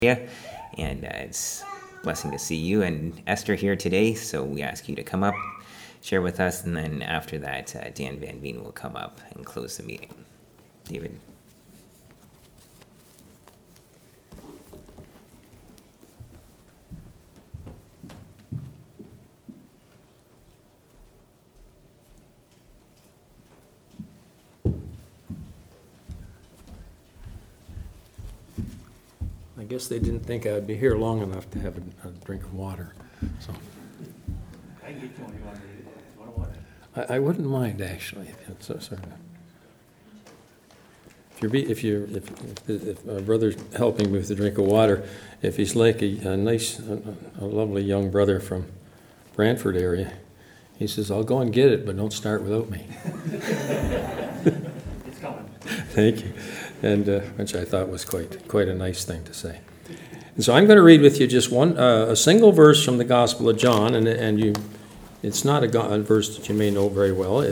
And it's a blessing to see you and Esther here today. So we ask you to come up, share with us, and then after that, Dan Van Veen will come up and close the meeting. David. I guess they didn't think I'd be here long enough to have a drink of water. So I can get you one you want water. I wouldn't mind, actually. If our brother's helping me with a drink of water, if he's like a lovely young brother from Brantford area, he says, "I'll go and get it, but don't start without me." It's coming. Thank you. And which I thought was quite a nice thing to say. And so I'm going to read with you just a single verse from the Gospel of John, and it's not a verse that you may know very well.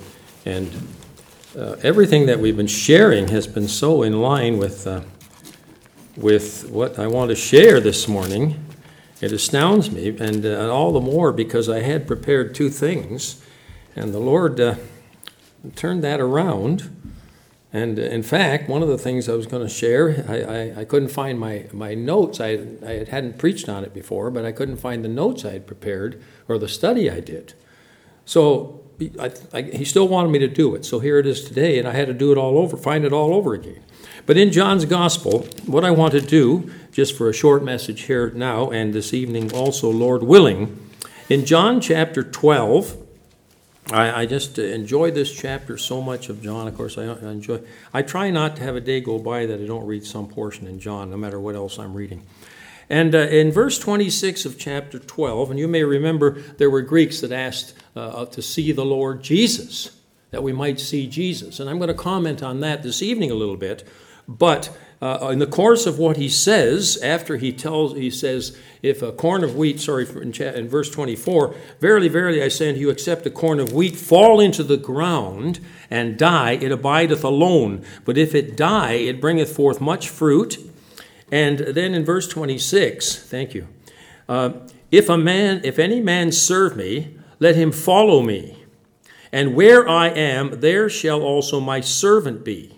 Everything that we've been sharing has been so in line with what I want to share this morning. It astounds me, and all the more because I had prepared two things, and the Lord turned that around. And in fact, one of the things I was going to share, I couldn't find my notes. I hadn't preached on it before, but I couldn't find the notes I had prepared or the study I did. So he still wanted me to do it. So here it is today, and I had to do it all over, find it all over again. But in John's Gospel, what I want to do, just for a short message here now and this evening also, Lord willing, in John chapter 12, I just enjoy this chapter so much of John. Of course, I try not to have a day go by that I don't read some portion in John, no matter what else I'm reading. And in verse 26 of chapter 12, and you may remember there were Greeks that asked to see the Lord Jesus, that we might see Jesus. And I'm going to comment on that this evening a little bit. But in the course of what he says, after he says, if a corn of wheat, in verse 24, verily, verily, I say unto you, except a corn of wheat fall into the ground and die, it abideth alone. But if it die, it bringeth forth much fruit. And then in verse 26, thank you, if any man serve me, let him follow me. And where I am, there shall also my servant be.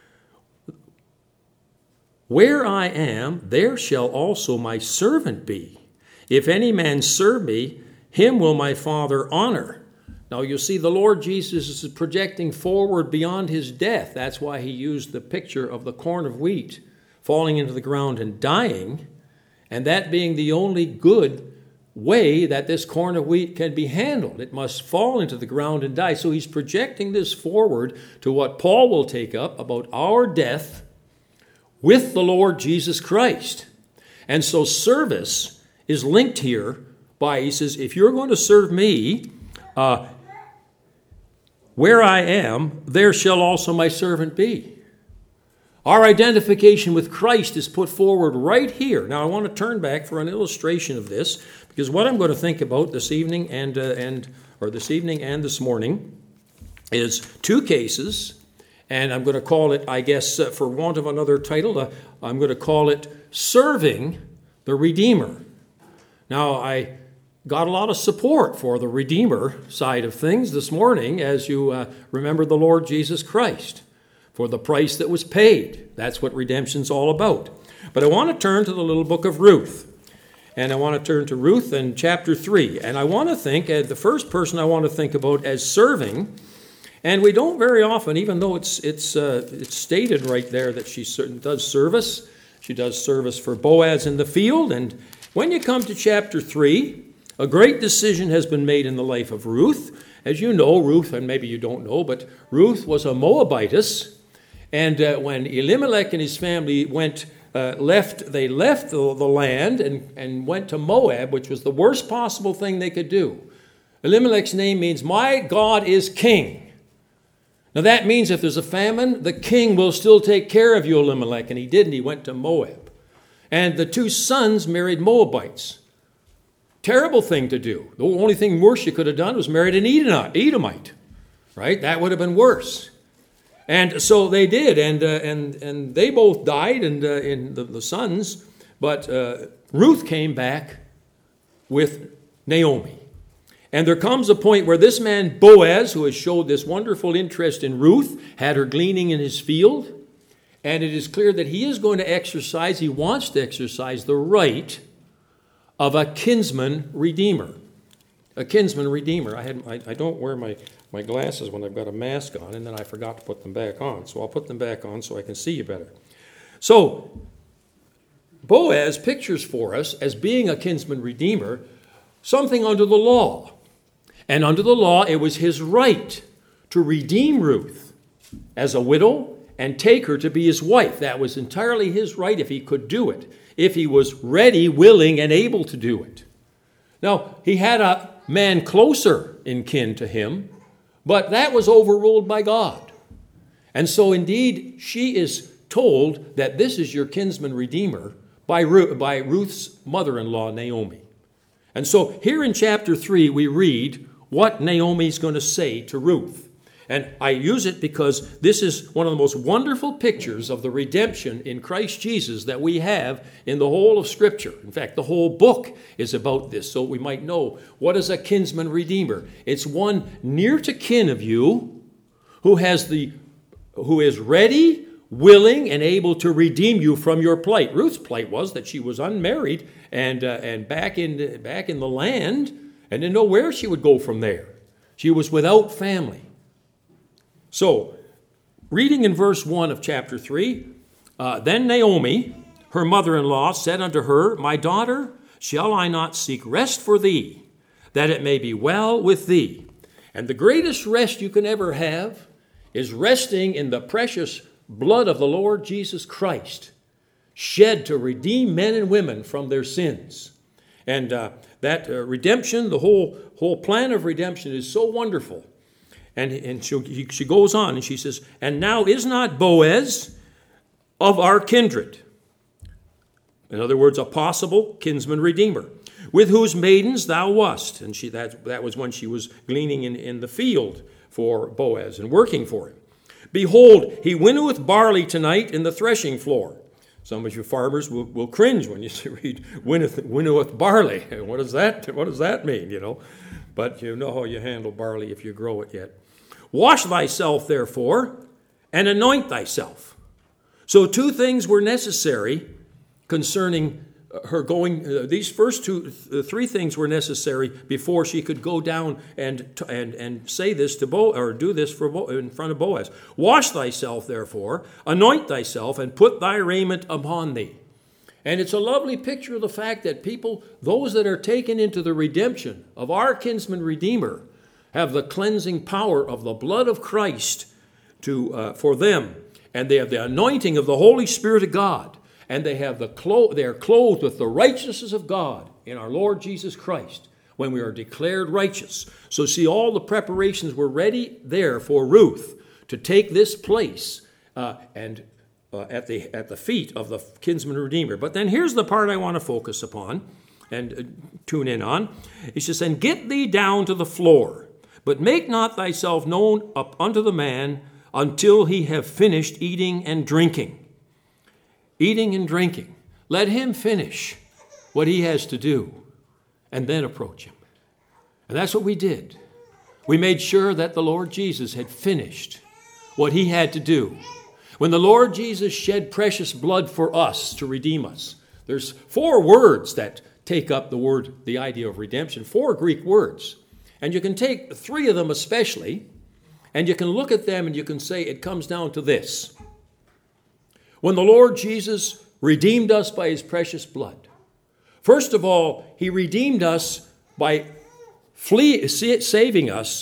Where I am, there shall also my servant be. If any man serve me, him will my Father honor. Now you see, the Lord Jesus is projecting forward beyond his death. That's why he used the picture of the corn of wheat falling into the ground and dying, and that being the only good way that this corn of wheat can be handled. It must fall into the ground and die. So he's projecting this forward to what Paul will take up about our death with the Lord Jesus Christ. And so service is linked here by, he says, if you're going to serve me, where I am, there shall also my servant be. Our identification with Christ is put forward right here. Now I want to turn back for an illustration of this, because what I'm going to think about this evening and this morning is two cases. And I'm going to call it, I guess, for want of another title, I'm going to call it Serving the Redeemer. Now, I got a lot of support for the Redeemer side of things this morning as you remember the Lord Jesus Christ for the price that was paid. That's what redemption's all about. But I want to turn to the little book of Ruth. And I want to turn to Ruth in chapter 3. And I want to think, the first person I want to think about as serving. And we don't very often, even though it's stated right there that she does service. She does service for Boaz in the field. And when you come to chapter 3, a great decision has been made in the life of Ruth. As you know, Ruth, and maybe you don't know, but Ruth was a Moabitess. And when Elimelech and his family left the land and went to Moab, which was the worst possible thing they could do. Elimelech's name means, my God is king. Now that means if there's a famine, the king will still take care of you, Elimelech. And he didn't. He went to Moab. And the two sons married Moabites. Terrible thing to do. The only thing worse you could have done was married an Edomite. Right? That would have been worse. And so they did. And they both died. And the sons But Ruth came back with Naomi. And there comes a point where this man, Boaz, who has showed this wonderful interest in Ruth, had her gleaning in his field. And it is clear that he is going to exercise, he wants to exercise the right of a kinsman redeemer. A kinsman redeemer. I don't wear my glasses when I've got a mask on, and then I forgot to put them back on. So I'll put them back on so I can see you better. So Boaz pictures for us, as being a kinsman redeemer, something under the law. And under the law, it was his right to redeem Ruth as a widow and take her to be his wife. That was entirely his right if he could do it, if he was ready, willing, and able to do it. Now, he had a man closer in kin to him, but that was overruled by God. And so, indeed, she is told that this is your kinsman redeemer by Ruth's mother-in-law, Naomi. And so, here in chapter 3, we read what Naomi's going to say to Ruth. And I use it because this is one of the most wonderful pictures of the redemption in Christ Jesus that we have in the whole of Scripture. In fact, the whole book is about this, so we might know what is a kinsman redeemer. It's one near to kin of you who is ready, willing, and able to redeem you from your plight. Ruth's plight was that she was unmarried and back in the land and didn't know where she would go from there. She was without family. So, reading in verse 1 of chapter 3, then Naomi, her mother-in-law, said unto her, My daughter, shall I not seek rest for thee, that it may be well with thee? And the greatest rest you can ever have is resting in the precious blood of the Lord Jesus Christ, shed to redeem men and women from their sins. And that redemption, the whole plan of redemption is so wonderful. And she goes on and she says, And now is not Boaz of our kindred? In other words, a possible kinsman redeemer, with whose maidens thou wast. And that was when she was gleaning in the field for Boaz and working for him. Behold, he winnoweth barley tonight in the threshing floor. Some of you farmers will cringe when you read winnoweth barley. What does that mean, you know? But you know how you handle barley if you grow it yet. Wash thyself, therefore, and anoint thyself. So 2 things were necessary concerning her going. These first 3 things were necessary before she could go down and say this to or do this in front of Boaz. Wash thyself, therefore, anoint thyself, and put thy raiment upon thee. And it's a lovely picture of the fact that people, those that are taken into the redemption of our kinsman redeemer, have the cleansing power of the blood of Christ for them. And they have the anointing of the Holy Spirit of God. And they have they are clothed with the righteousness of God in our Lord Jesus Christ when we are declared righteous. So see, all the preparations were ready there for Ruth to take this place at the feet of the kinsman redeemer. But then here's the part I want to focus upon and tune in on. He says, And get thee down to the floor, but make not thyself known up unto the man until he have finished eating and drinking. Eating and drinking. Let him finish what he has to do, and then approach him. And that's what we did. We made sure that the Lord Jesus had finished what he had to do. When the Lord Jesus shed precious blood for us to redeem us, there's 4 words that take up the idea of redemption, 4 Greek words. And you can take 3 of them especially, and you can look at them and you can say it comes down to this. When the Lord Jesus redeemed us by his precious blood, first of all, he redeemed us by saving us,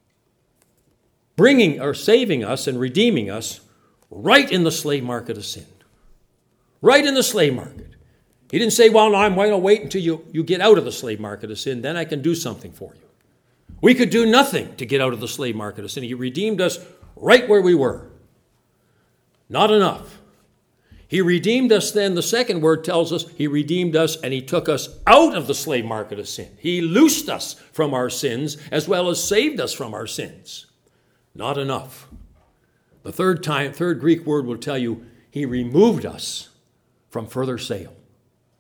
saving us and redeeming us right in the slave market of sin. Right in the slave market. He didn't say, well, no, I'm going to wait until you get out of the slave market of sin, then I can do something for you. We could do nothing to get out of the slave market of sin. He redeemed us right where we were. Not enough. He redeemed us then, the second word tells us, he redeemed us and he took us out of the slave market of sin. He loosed us from our sins as well as saved us from our sins. Not enough. The third Greek word will tell you, he removed us from further sale.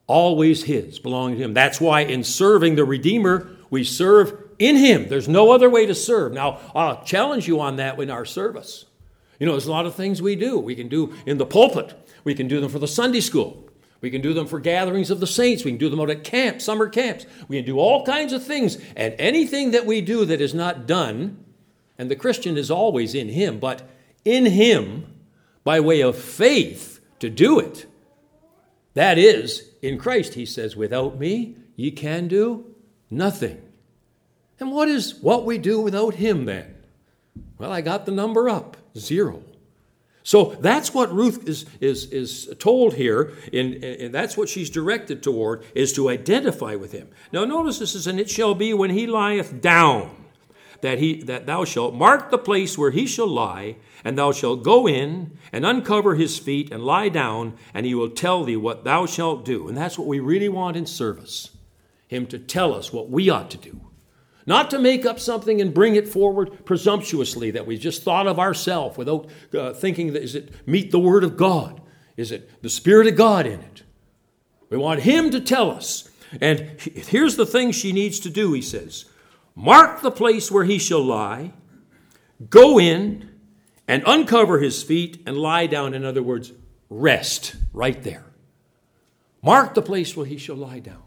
always his, belonging to him. That's why in serving the Redeemer, we serve in him. There's no other way to serve. Now, I'll challenge you on that in our service. You know, there's a lot of things we do. We can do in the pulpit. We can do them for the Sunday school. We can do them for gatherings of the saints. We can do them out at camp, summer camps. We can do all kinds of things. And anything that we do that is not done, and the Christian is always in him, but in him, by way of faith, to do it. That is, in Christ, he says, without me, ye can do nothing. And what is what we do without him then? Well, I got the number up, 0. So that's what Ruth is told here, and that's what she's directed toward, is to identify with him. Now notice this is, and it shall be when he lieth down, that thou shalt mark the place where he shall lie, and thou shalt go in and uncover his feet and lie down, and he will tell thee what thou shalt do. And that's what we really want in service, him to tell us what we ought to do. Not to make up something and bring it forward presumptuously that we just thought of ourselves without thinking, that is it meet the Word of God? Is it the Spirit of God in it? We want him to tell us. And here's the thing she needs to do, he says. Mark the place where he shall lie, go in and uncover his feet and lie down. In other words, rest right there. Mark the place where he shall lie down.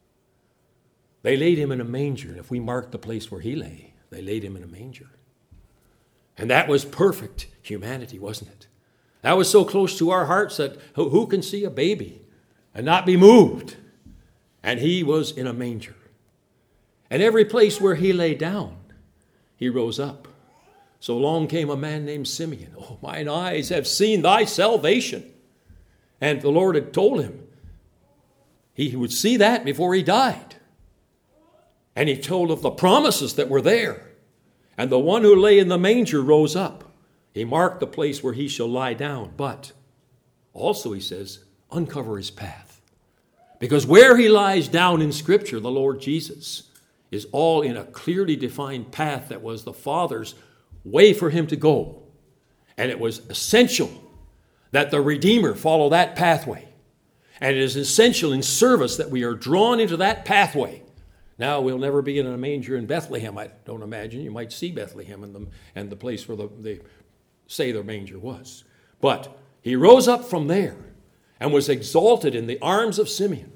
They laid him in a manger, and if we mark the place where he lay, they laid him in a manger. And that was perfect humanity, wasn't it? That was so close to our hearts that who can see a baby and not be moved? And he was in a manger. And every place where he lay down, he rose up. So along came a man named Simeon. Oh, mine eyes have seen thy salvation. And the Lord had told him he would see that before he died. And he told of the promises that were there. And the one who lay in the manger rose up. He marked the place where he shall lie down. But also, he says, uncover his path. Because where he lies down in Scripture, the Lord Jesus, is all in a clearly defined path that was the Father's way for him to go. And it was essential that the Redeemer follow that pathway. And it is essential in service that we are drawn into that pathway. Now, we'll never be in a manger in Bethlehem, I don't imagine. You might see Bethlehem and the place where they say the manger was. But he rose up from there and was exalted in the arms of Simeon.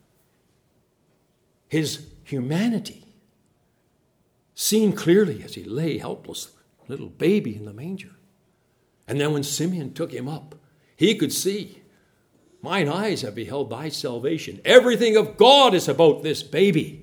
His humanity seen clearly as he lay helpless, little baby in the manger. And then when Simeon took him up, he could see, mine eyes have beheld thy salvation. Everything of God is about this baby.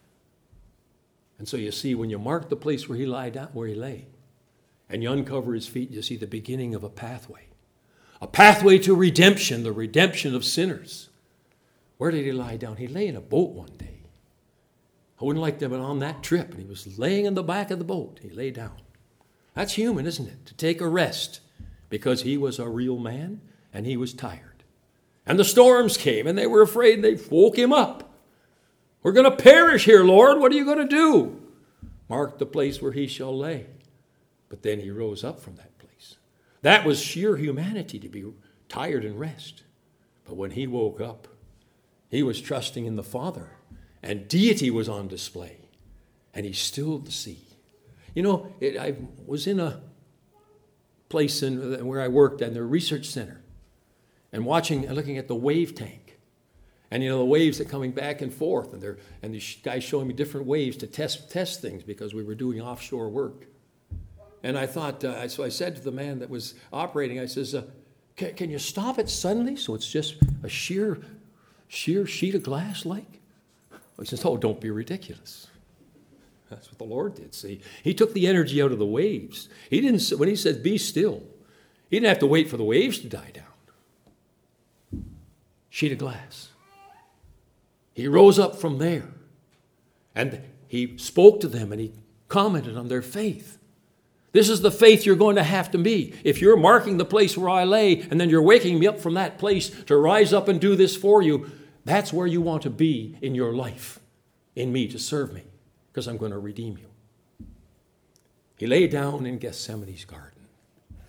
And so you see, when you mark the place where he lay, and you uncover his feet, you see the beginning of a pathway to redemption, the redemption of sinners. Where did he lie down? He lay in a boat one day. I wouldn't like to have been on that trip, and he was laying in the back of the boat. He lay down. That's human, isn't it? To take a rest, because he was a real man, and he was tired. And the storms came, and they were afraid, and they woke him up. We're going to perish here, Lord. What are you going to do? Mark the place where he shall lay. But then he rose up from that place. That was sheer humanity, to be tired and rest. But when he woke up, he was trusting in the Father. And deity was on display. And he stilled the sea. You know, I was in a place where I worked in the research center. And looking at the wave tank. And, you know, the waves are coming back and forth. And the guys showing me different waves to test things because we were doing offshore work. And I thought, so I said to the man that was operating, I says, can you stop it suddenly so it's just a sheer sheet of glass like? He says, oh, don't be ridiculous. That's what the Lord did, see. He took the energy out of the waves. When he said, be still, he didn't have to wait for the waves to die down. Sheet of glass. He rose up from there, and he spoke to them, and he commented on their faith. This is the faith you're going to have to be. If you're marking the place where I lay, and then you're waking me up from that place to rise up and do this for you, that's where you want to be in your life, in me, to serve me, because I'm going to redeem you. He lay down in Gethsemane's garden.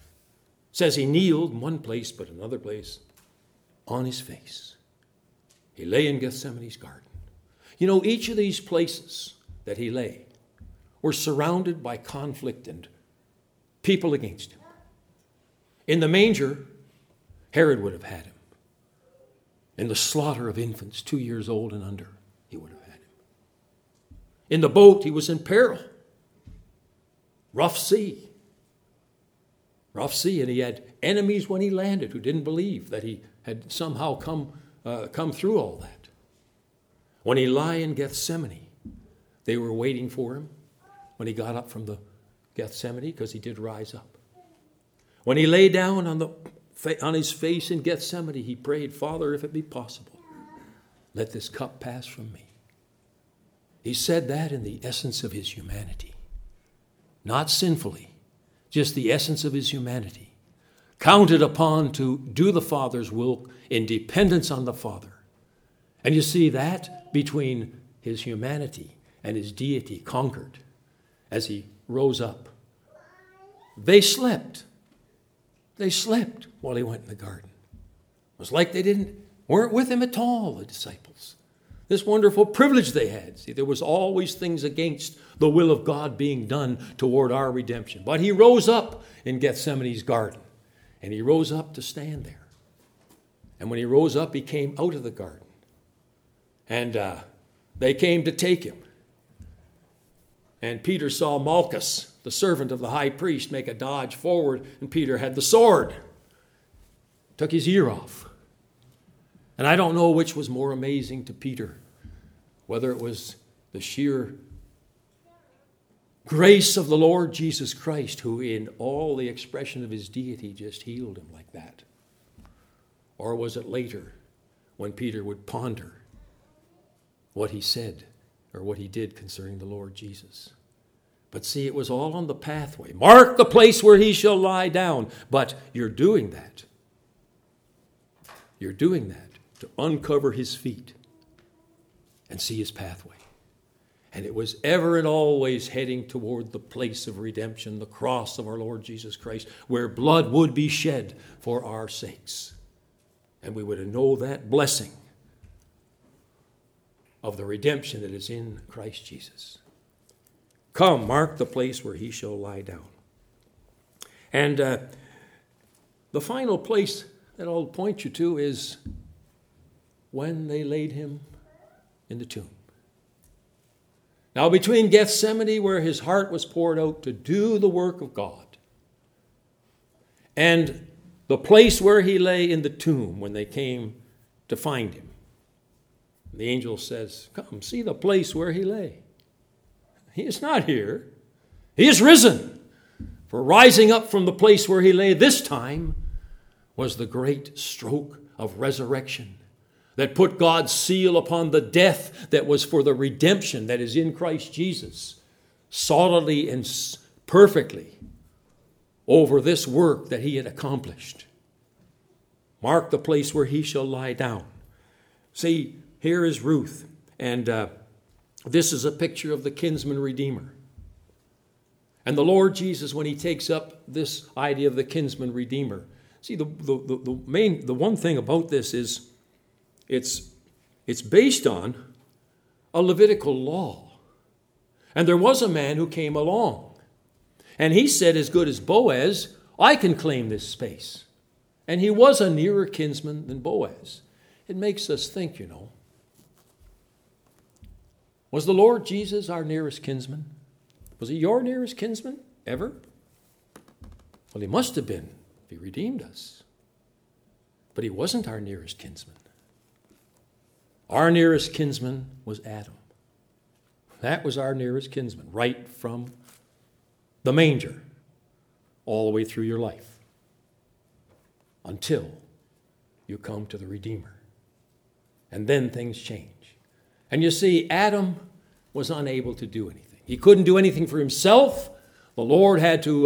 It says he kneeled in one place, but another place, on his face. He lay in Gethsemane's garden. You know, each of these places that he lay were surrounded by conflict and people against him. In the manger, Herod would have had him. In the slaughter of infants 2 years old and under, he would have had him. In the boat, he was in peril. Rough sea, and he had enemies when he landed who didn't believe that he had somehow come through all that. When he lay in Gethsemane, they were waiting for him when he got up from the Gethsemane, because he did rise up. When he lay down on his face in Gethsemane, he prayed, Father, if it be possible, let this cup pass from me. He said that in the essence of his humanity. Not sinfully, just the essence of his humanity. Counted upon to do the Father's will in dependence on the Father. And you see that between his humanity and his deity conquered as he rose up. They slept. They slept while he went in the garden. It was like they weren't with him at all, the disciples. This wonderful privilege they had. See, there was always things against the will of God being done toward our redemption. But he rose up in Gethsemane's garden, and he rose up to stand there. And when he rose up, he came out of the garden. And they came to take him. And Peter saw Malchus, the servant of the high priest, make a dodge forward, and Peter had the sword. Took his ear off. And I don't know which was more amazing to Peter, whether it was the sheer grace of the Lord Jesus Christ, who in all the expression of his deity just healed him like that, or was it later when Peter would ponder what he said or what he did concerning the Lord Jesus. But see, it was all on the pathway. Mark the place where he shall lie down. But you're doing that. You're doing that to uncover his feet and see his pathway. And it was ever and always heading toward the place of redemption, the cross of our Lord Jesus Christ, where blood would be shed for our sakes. And we would know that blessing of the redemption that is in Christ Jesus. Come, mark the place where he shall lie down. And the final place that I'll point you to is when they laid him in the tomb. Now, between Gethsemane, where his heart was poured out to do the work of God, and the place where he lay in the tomb when they came to find him, the angel says, come, see the place where he lay. He is not here. He is risen. For rising up from the place where he lay this time was the great stroke of resurrection that put God's seal upon the death that was for the redemption that is in Christ Jesus, solidly and perfectly over this work that he had accomplished. Mark the place where he shall lie down. See, here is Ruth, and this is a picture of the kinsman redeemer. And the Lord Jesus, when he takes up this idea of the kinsman redeemer, see, the one thing about this is it's based on a Levitical law. And there was a man who came along, and he said, as good as Boaz, I can claim this space. And he was a nearer kinsman than Boaz. It makes us think, you know. Was the Lord Jesus our nearest kinsman? Was he your nearest kinsman ever? Well, he must have been if he redeemed us. But he wasn't our nearest kinsman. Our nearest kinsman was Adam. That was our nearest kinsman, right from the manger all the way through your life until you come to the Redeemer. And then things change. And you see, Adam was unable to do anything. He couldn't do anything for himself. The Lord had to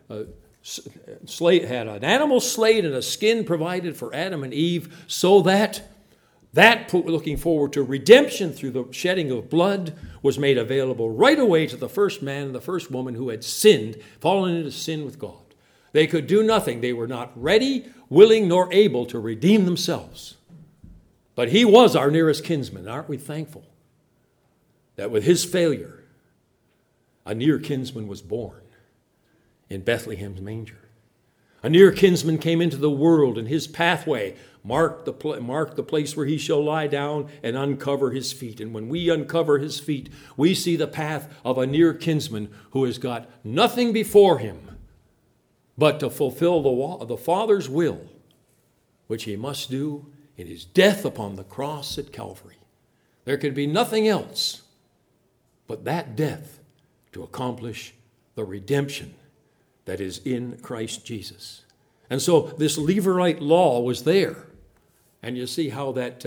had an animal slayed and a skin provided for Adam and Eve, so that looking forward to redemption through the shedding of blood was made available right away to the first man and the first woman who had sinned, fallen into sin with God. They could do nothing. They were not ready, willing, nor able to redeem themselves. But he was our nearest kinsman. Aren't we thankful that with his failure, a near kinsman was born in Bethlehem's manger? A near kinsman came into the world, and his pathway marked the place where he shall lie down and uncover his feet. And when we uncover his feet, we see the path of a near kinsman who has got nothing before him but to fulfill the Father's will, which he must do in his death upon the cross at Calvary. There could be nothing else but that death to accomplish the redemption that is in Christ Jesus. And so this Levirate law was there. And you see how that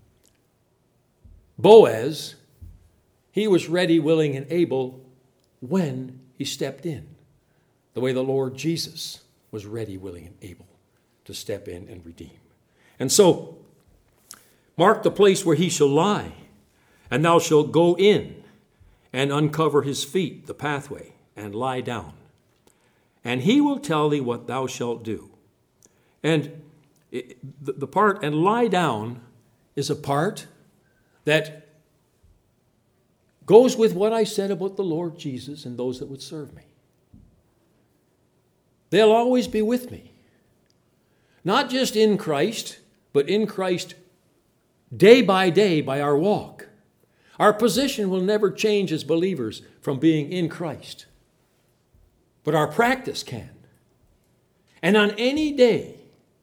Boaz, he was ready, willing, and able when he stepped in. The way the Lord Jesus was ready, willing, and able to step in and redeem. And so, mark the place where he shall lie, and thou shalt go in and uncover his feet, the pathway, and lie down. And he will tell thee what thou shalt do. And the part, and lie down, is a part that goes with what I said about the Lord Jesus and those that would serve me. They'll always be with me. Not just in Christ, but in Christ day by day by our walk. Our position will never change as believers from being in Christ. But our practice can. And on any day,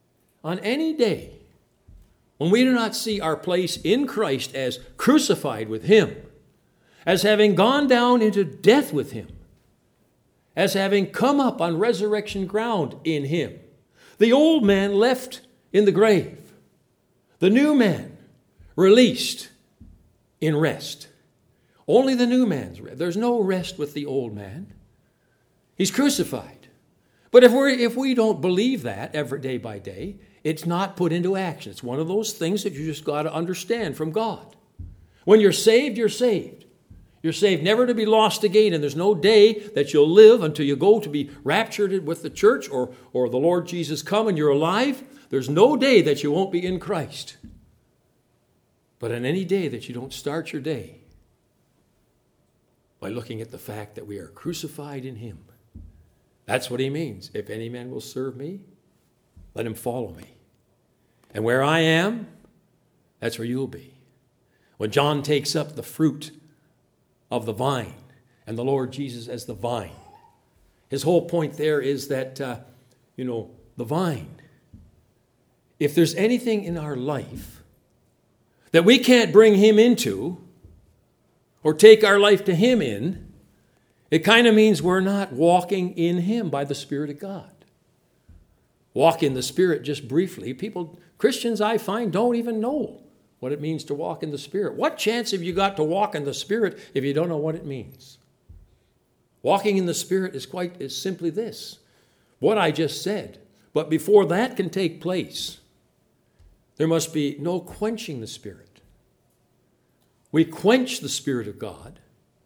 when we do not see our place in Christ as crucified with him, as having gone down into death with him, as having come up on resurrection ground in him, the old man left in the grave, the new man released in rest. Only the new man's rest. There's no rest with the old man. He's crucified. But if we don't believe that every day by day, it's not put into action. It's one of those things that you just got to understand from God. When you're saved, you're saved. You're saved never to be lost again, and there's no day that you'll live until you go to be raptured with the church or the Lord Jesus come and you're alive. There's no day that you won't be in Christ. But on any day that you don't start your day by looking at the fact that we are crucified in him. That's what he means. If any man will serve me, let him follow me. And where I am, that's where you'll be. When John takes up the fruit of the vine and the Lord Jesus as the vine, his whole point there is that, the vine, if there's anything in our life that we can't bring him into or take our life to him in, it kind of means we're not walking in him by the Spirit of God. Walk in the Spirit just briefly. Christians I find don't even know what it means to walk in the Spirit. What chance have you got to walk in the Spirit if you don't know what it means? Walking in the Spirit is simply this, what I just said. But before that can take place, there must be no quenching the Spirit. We quench the Spirit of God,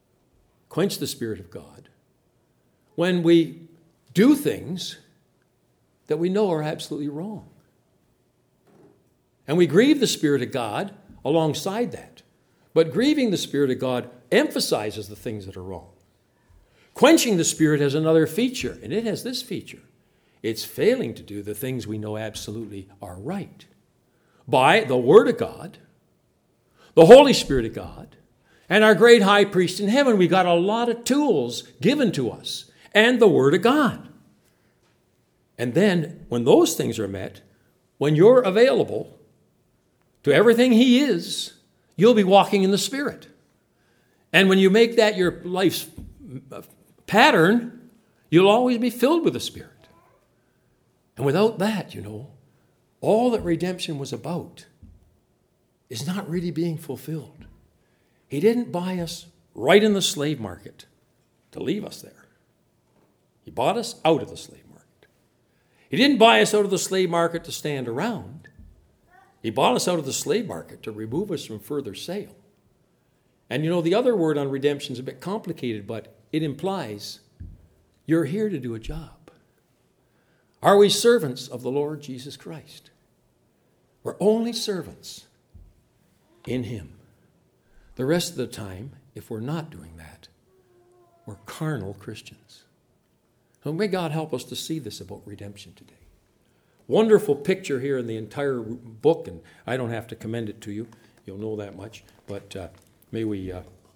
when we do things that we know are absolutely wrong. And we grieve the Spirit of God alongside that. But grieving the Spirit of God emphasizes the things that are wrong. Quenching the Spirit has another feature, and it has this feature. It's failing to do the things we know absolutely are right. By the Word of God, the Holy Spirit of God, and our great high priest in heaven, we got a lot of tools given to us, and the Word of God. And then, when those things are met, when you're available to everything he is, you'll be walking in the Spirit. And when you make that your life's pattern, you'll always be filled with the Spirit. And without that, all that redemption was about is not really being fulfilled. He didn't buy us right in the slave market to leave us there. He bought us out of the slave market. He didn't buy us out of the slave market to stand around. He bought us out of the slave market to remove us from further sale. And the other word on redemption is a bit complicated, but it implies you're here to do a job. Are we servants of the Lord Jesus Christ? We're only servants in him. The rest of the time, if we're not doing that, we're carnal Christians. So may God help us to see this about redemption today. Wonderful picture here in the entire book, and I don't have to commend it to you. You'll know that much. But may we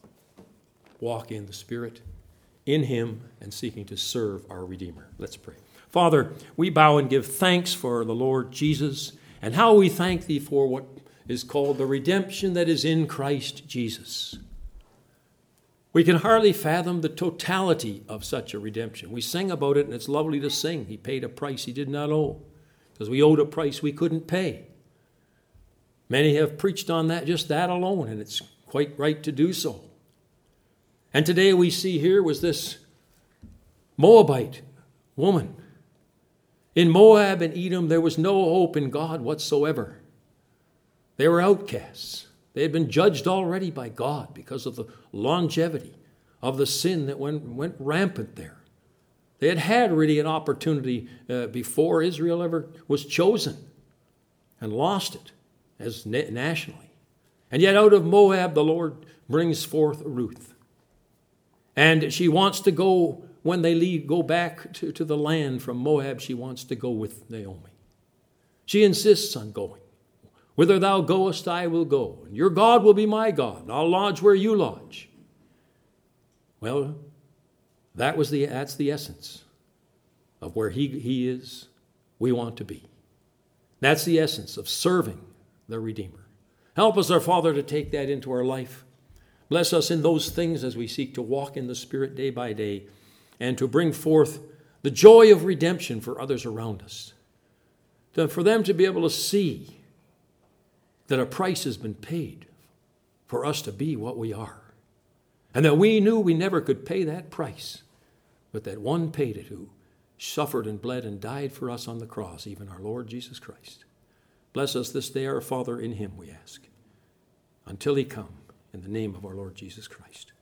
walk in the Spirit, in him, and seeking to serve our Redeemer. Let's pray. Father, we bow and give thanks for the Lord Jesus, and how we thank thee for what is called the redemption that is in Christ Jesus. We can hardly fathom the totality of such a redemption. We sing about it, and it's lovely to sing. He paid a price he did not owe, because we owed a price we couldn't pay. Many have preached on that, just that alone, and it's quite right to do so. And today we see here was this Moabite woman. In Moab and Edom, there was no hope in God whatsoever. They were outcasts. They had been judged already by God because of the longevity of the sin that went rampant there. They had had really an opportunity before Israel ever was chosen and lost it as nationally. And yet out of Moab, the Lord brings forth Ruth. And she wants to go, when they go back to the land from Moab, she wants to go with Naomi. She insists on going. Whither thou goest, I will go. And your God will be my God, and I'll lodge where you lodge. Well, that's the essence of where he is, we want to be. That's the essence of serving the Redeemer. Help us, our Father, to take that into our life. Bless us in those things as we seek to walk in the Spirit day by day and to bring forth the joy of redemption for others around us. For them to be able to see that a price has been paid for us to be what we are. And that we knew we never could pay that price, but that one paid it who suffered and bled and died for us on the cross, even our Lord Jesus Christ. Bless us this day, our Father, in him we ask. Until he come, in the name of our Lord Jesus Christ.